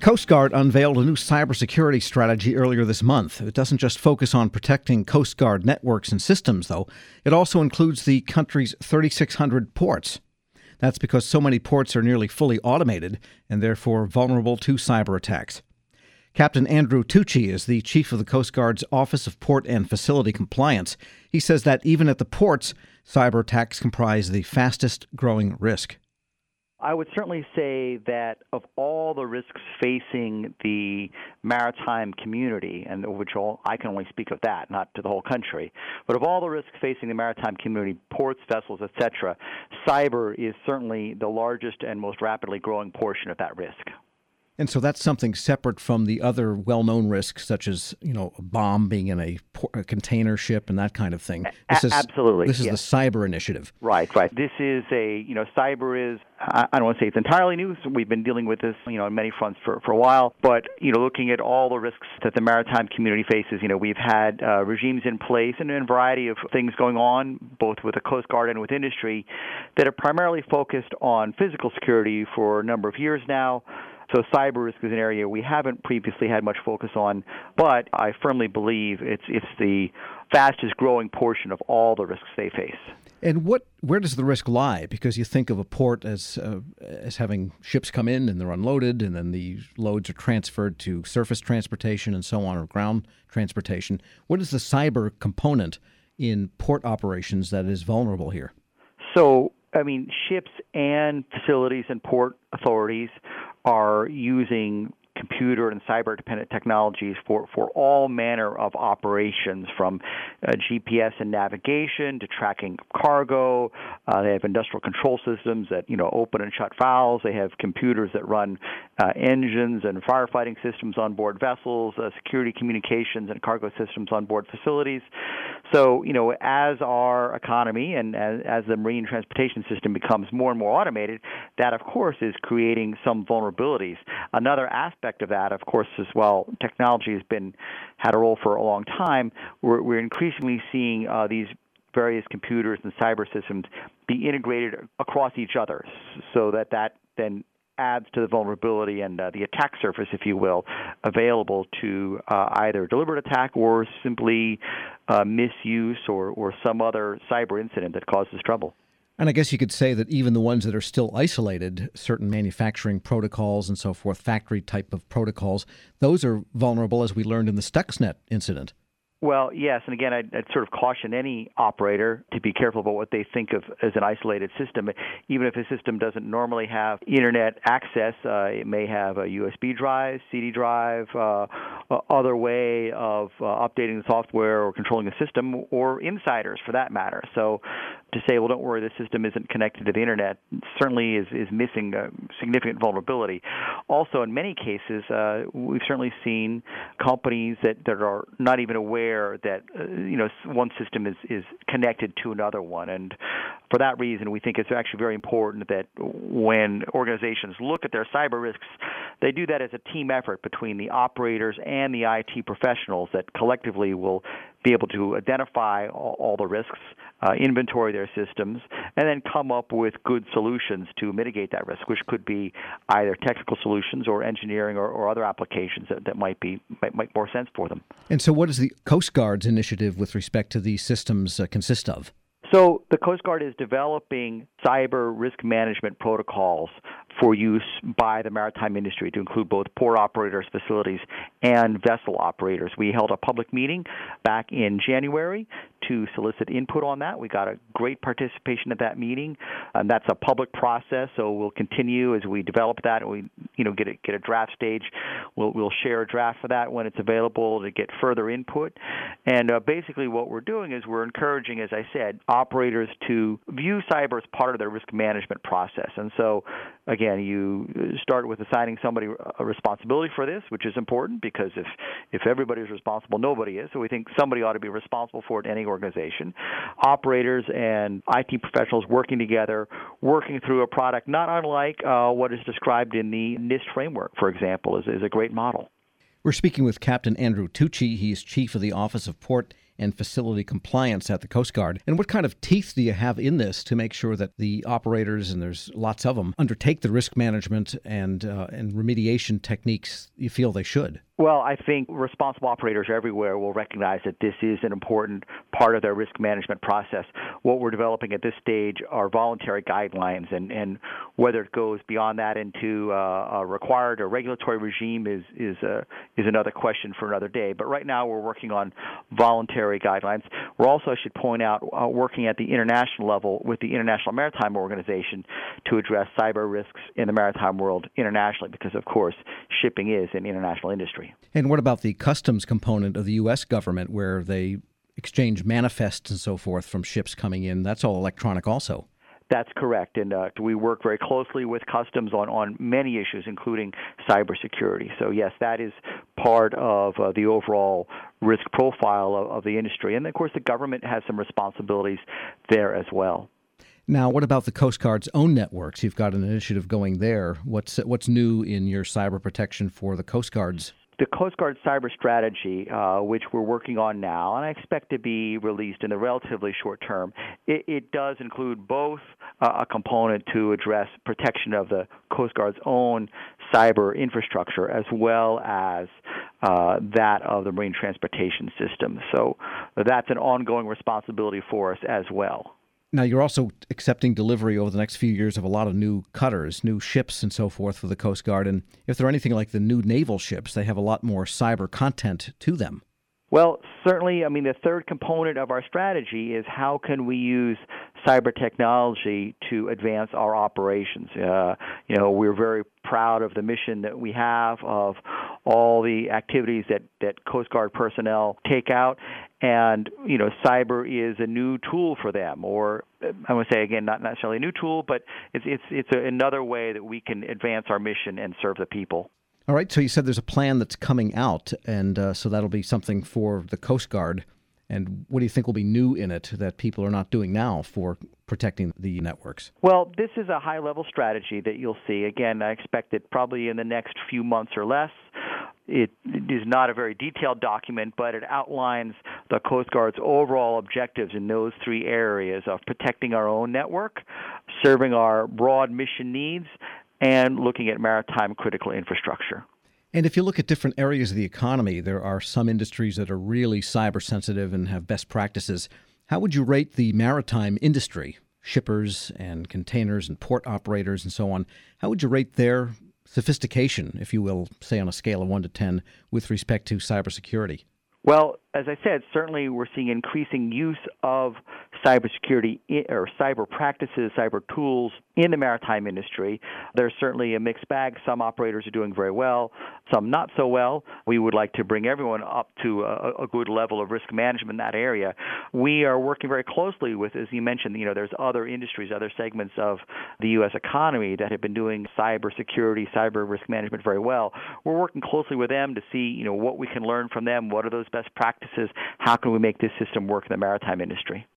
Coast Guard unveiled a new cybersecurity strategy earlier this month. It doesn't just focus on protecting Coast Guard networks and systems, though. It also includes the country's 3,600 ports. That's because so many ports are nearly fully automated and therefore vulnerable to cyber attacks. Captain Andrew Tucci is the chief of the Coast Guard's Office of Port and Facility Compliance. He says that even at the ports, cyber attacks comprise the fastest growing risk. I would certainly say that of all the risks facing the maritime community, and I can only speak of that, not to the whole country, but of all the risks facing the maritime community, ports, vessels, etc., cyber is certainly the largest and most rapidly growing portion of that risk. And so that's something separate from the other well-known risks, such as, a bomb being in a container ship and that kind of thing. Absolutely. This is yes. The cyber initiative. Right. This is cyber is, I don't want to say it's entirely new. So we've been dealing with this, on many fronts for a while. But, looking at all the risks that the maritime community faces, we've had regimes in place and a variety of things going on, both with the Coast Guard and with industry, that are primarily focused on physical security for a number of years now. So cyber risk is an area we haven't previously had much focus on, but I firmly believe it's the fastest growing portion of all the risks they face. And where does the risk lie? Because you think of a port as having ships come in and they're unloaded, and then the loads are transferred to surface transportation and so on, or ground transportation. What is the cyber component in port operations that is vulnerable here? So, ships and facilities and port authorities are using computer and cyber-dependent technologies for all manner of operations, from GPS and navigation to tracking cargo. They have industrial control systems that open and shut valves. They have computers that run engines and firefighting systems on board vessels, security communications and cargo systems on board facilities. So, as our economy and as the marine transportation system becomes more and more automated, that, of course, is creating some vulnerabilities. Another aspect of that, of course, as well, technology has had a role for a long time. We're increasingly seeing these various computers and cyber systems be integrated across each other, so that then adds to the vulnerability and the attack surface, if you will, available to either deliberate attack or simply misuse or some other cyber incident that causes trouble. And I guess you could say that even the ones that are still isolated, certain manufacturing protocols and so forth, factory type of protocols, those are vulnerable, as we learned in the Stuxnet incident. Well, yes, and again, I'd sort of caution any operator to be careful about what they think of as an isolated system. Even if a system doesn't normally have Internet access, it may have a USB drive, CD drive, other way of updating the software or controlling the system, or insiders for that matter. So to say, well, don't worry, the system isn't connected to the Internet, certainly is missing a significant vulnerability. Also, in many cases, we've certainly seen companies that are not even aware that one system is connected to another one. And for that reason, we think it's actually very important that when organizations look at their cyber risks, they do that as a team effort between the operators and the IT professionals that collectively will be able to identify all the risks, inventory their systems, and then come up with good solutions to mitigate that risk, which could be either technical solutions or engineering or other applications that might make more sense for them. And so what does the Coast Guard's initiative with respect to these systems consist of? So the Coast Guard is developing cyber risk management protocols for use by the maritime industry to include both port operators, facilities, and vessel operators. We held a public meeting back in January to solicit input on that. We got a great participation at that meeting, and that's a public process, so we'll continue as we develop that and we get a draft stage. We'll share a draft for that when it's available to get further input. And basically what we're doing is we're encouraging, as I said, operators to view cyber as part of their risk management process. And so, again, you start with assigning somebody a responsibility for this, which is important because if everybody's responsible, nobody is. So we think somebody ought to be responsible for it in any organization. Operators and IT professionals working together, working through a product not unlike what is described in the NIST framework, for example, is a great model. We're speaking with Captain Andrew Tucci. He's chief of the Office of Port and facility compliance at the Coast Guard. And what kind of teeth do you have in this to make sure that the operators, and there's lots of them, undertake the risk management and remediation techniques you feel they should? Well, I think responsible operators everywhere will recognize that this is an important part of their risk management process. What we're developing at this stage are voluntary guidelines, and whether it goes beyond that into a required or regulatory regime is another question for another day. But right now we're working on voluntary guidelines. We're also, I should point out, working at the international level with the International Maritime Organization to address cyber risks in the maritime world internationally, because, of course, shipping is an international industry. And what about the customs component of the U.S. government, where they exchange manifests and so forth from ships coming in? That's all electronic also. That's correct, and we work very closely with customs on many issues, including cybersecurity. So yes, that is part of the overall risk profile of the industry. And of course, the government has some responsibilities there as well. Now, what about the Coast Guard's own networks? You've got an initiative going there. What's new in your cyber protection for the Coast Guard's? The Coast Guard cyber strategy, which we're working on now, and I expect to be released in the relatively short term, it does include both a component to address protection of the Coast Guard's own cyber infrastructure as well as that of the marine transportation system. So that's an ongoing responsibility for us as well. Now, you're also accepting delivery over the next few years of a lot of new cutters, new ships, and so forth for the Coast Guard. And if they're anything like the new naval ships, they have a lot more cyber content to them. Well, certainly, I mean, the third component of our strategy is how can we use cyber technology to advance our operations. We're very proud of the mission that we have, of all the activities that Coast Guard personnel take out. And, cyber is a new tool for them, or I would say, again, not necessarily a new tool, but it's another way that we can advance our mission and serve the people. All right, so you said there's a plan that's coming out, and so that'll be something for the Coast Guard. And what do you think will be new in it that people are not doing now for protecting the networks? Well, this is a high-level strategy that you'll see. Again, I expect it probably in the next few months or less. It is not a very detailed document, but it outlines the Coast Guard's overall objectives in those three areas of protecting our own network, serving our broad mission needs, and looking at maritime critical infrastructure. And if you look at different areas of the economy, there are some industries that are really cyber sensitive and have best practices. How would you rate the maritime industry, shippers and containers and port operators and so on? How would you rate their sophistication, if you will, say on a scale of 1 to 10, with respect to cybersecurity? Well, as I said, certainly we're seeing increasing use of cybersecurity or cyber practices, cyber tools in the maritime industry. There's certainly a mixed bag. Some operators are doing very well, some not so well. We would like to bring everyone up to a good level of risk management in that area. We are working very closely with, as you mentioned, there's other industries, other segments of the U.S. economy that have been doing cybersecurity, cyber risk management very well. We're working closely with them to see, what we can learn from them. What are those best practices? How can we make this system work in the maritime industry?